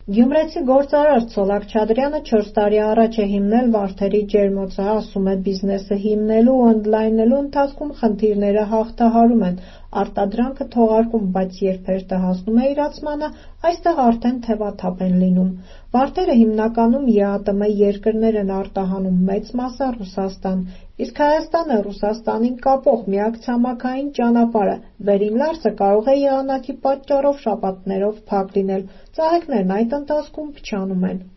Գյումրեցի գործարար Ցոլակ Չադրյանը 4 տարի առաջ է հիմնել Վարդերի ջերմոցը, ասում է բիզնեսը հիմնելու ու ընդլայնելու ընթացքում խնդիրները հաղթահարում են, արտադրանքը թողարկում, բայց երբ հերթը հասնում է իրացմանը, այստեղ արդեն թևաթափ են լինում։ Վարդերը հիմնականում ԵԱՏՄ երկրներ են արտահանում, մեծ մասը Ռուսաստան, իսկ Հայաստանը Ռուսաստանին կապող միակ ցամաքային ճանապարհը, վերին Լարսը կարող է եղանակի պատճառով շաբաթներով փակ լինել, ծաղիկներն այդ ընթացքում փչանում են։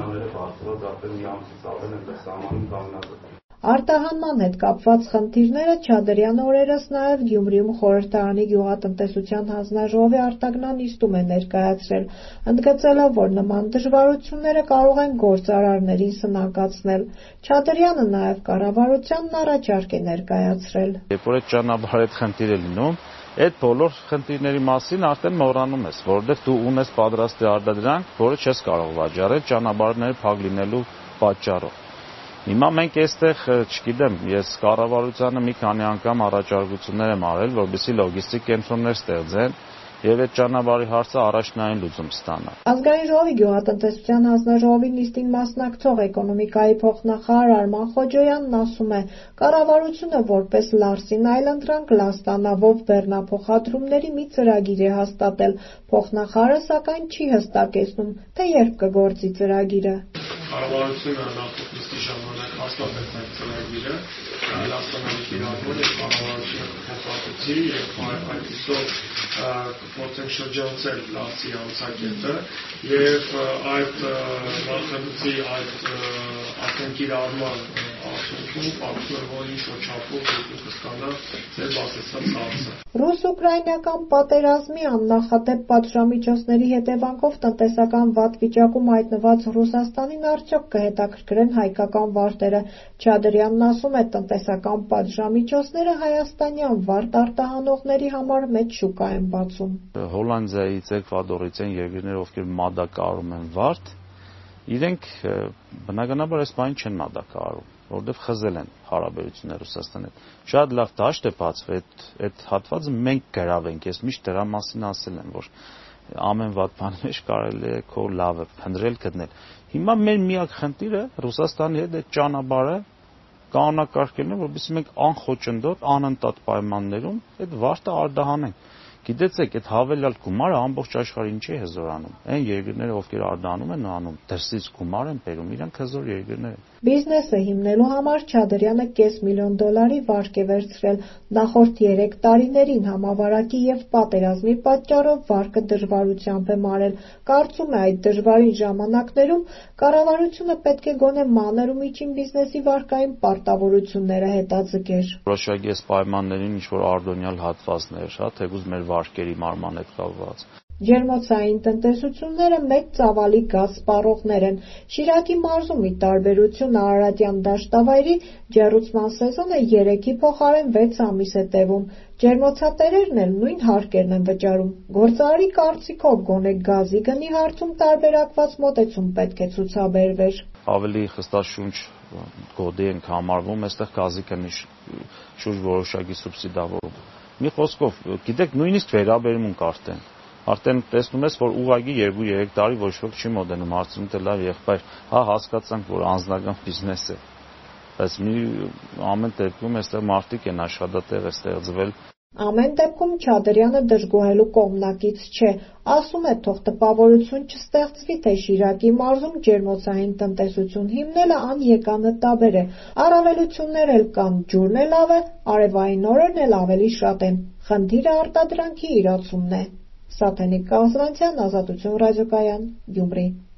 Արտահանման հետ կապված խնդիրները Չադրյանը օրերս նաև Գյումրիում խորհրդարանի գյուղատնտեսության հանձնաժողովի արտագնանիստում է ներկայացրել, ընդգծելով, որ նման դժվարությունները կարող են գործարարներին սնանկացնել։ Չադրյանը նաև կառավարությանն առաջարկ է ներկայացրել։ Երբ որ այդ ճանապարհի հետ խնդիր է լինում, այդ բոլոր խնդիրների մասին արդեն մոռանում ես, որովհետև դու ունես պատրաստի արտադրանք, որը չես կարող վաճառել ճանապարհները փակ լինելու պատճառով։ Հիմա մենք այստեղ, չգիտեմ, ես կառավարությանը մի քանի անգամ առաջարկություններ եմ արել, որպեսզի լոգիստիկ կենտրոններ ստեղծեն եւ այդ ճանապարհի հարցը առաջնային լուծում ստանա։ Ազգային ժողովի գյուղատնտեսության հանձնաժողովի նիստին մասնակցող էկոնոմիկայի փոխնախարար Արման Խոջոյանն ասում է, կառավարությունը որպես Լարսին այլընտրանք Լաստանավով բեռնափոխադրումների մի ծրագիր է հաստատել, փոխնախարարը սակայն չի հստակեցնում, թե երբ կգործի ծրագիրը։ Կառավարությունը նախորդ նիստի ժամանակ հաստատեց այդ ծրագիրը, Լաստանավի կիրառմանը եւ կառավարությունը կփոխադրի եւ այսօր կփորձենք շրջանցել Լարսի անցակետը եւ այդ նախագծի այդ արդեն կիրառման արդյունքում պատմում որ ինչ-որ չափով կստանա ձեր բացեցած հարցը։ Ռուս-ուկրաինական պատերազմի աննախադեպ պատժամիջոցների հետևանքով տնտեսական վատ վիճակում հայտնված Ռուսաստանին արդյոք կհետաքրքրեն հայկական վարտերը։ Չադրյանն ասում է, տնտեսական պատժամիջոցները հայաստանյան վարդ արտահանողների համար մեծ շուկա են բացում։ Հոլանդիայից, Էկվադորից են երկրներ, ովքեր մատակարարում են վարդ, իրենք բնականաբար այս բանը չեն մատակարարում, որովհետև խզել են հարաբերությունները Ռուսաստանի հետ։ Շատ լավ դաշտ է բացվել, այդ հատվածը մենք գրավենք, ես միշտ դրա մասին ասել եմ, որ ամեն վատ բանի մեջ կարելի է քո լավը փնտրել, գտնել։ Հիմա մեր միակ խնդիրը Ռուսաստանի հետ այդ ճանապարհը կանոնակարգելն է, որովհետեւ մենք անխոչնդոտ, անընդհատ պայմաններում այդ վարտը արտահանենք։ Գիտեցեք, այդ հավելյալ գումարը ամբողջ աշխարհը ինչի է հզորանում։ Այն երկրները, ովքեր արտահանում են, անում դրսից գումար են բերում, իրանք հզոր երկրներ են։ Բիզնեսը հիմնելու համար Չադրյանը $500,000 վարկ է վերցրել։ Նախորդ 3 տարիներին համավարակի եւ պատերազմի պատճառով վարկը դժվարությամբ է մարել։ Կարծում է, այդ դժվարին ժամանակներում կառավարությունը պետք է գոնե մանր ու միջին բիզնեսի վարկային պարտավորությունները հետաձգեր։ Որոշակի այս պայմաններին ինչ-որ արտոնյալ հատվածներ, թեկուզ մեր վարկերի մարման հետ կապված։ Ջերմոցային տնտեսությունները մեծ ծավալի գազ սպառողներ են։ Շիրակի մարզում, ի տարբերություն Արարատյան դաշտավայրի, ջեռուցման սեզոնը 3-ի փոխարեն 6 ամիս է տևում։ Ջերմոցատերերն էլ նույն հարկերն են վճարում։ Գործարարի կարծիքով գոնե գազի գնի հարցում տարբերակված մոտեցում պետք է ցուցաբերվեր։ Ավելի խստաշունչ գոտի ենք համարվում, այստեղ գազի գնի շուրջ որոշակի սուբսիդավորում։ Մի խոսքով, գիտեք, նույնիսկ վերաբերմունք արդեն տեսնում ես, որ ուղղակի 2-3 տարի ոչ ոք չի մոտենում, հարցնում թե լավ եղբայր, հասկացանք, որ անձնական բիզնես է, բայց ամեն դեպքում այստեղ մարդիկ են աշխատատեղ է ստեղծվել։ Ամեն դեպքում Չադրյանը դժգոհելու կողմնակից չէ, ասում է, թող տպավորություն չստեղծվի, թե Շիրակի մարզում ջերմոցային տնտեսություն հիմնելը անեկանտաբեր է, առավելություններ էլ կան, ջուրն է լավ է, արևային օրերն էլ ավելի շատ են, խնդիրը արտադրանքի իրացումն է։ Սաթենիկ Կազրանցյան, Ազատություն ռադիոկայան, Գյումրի։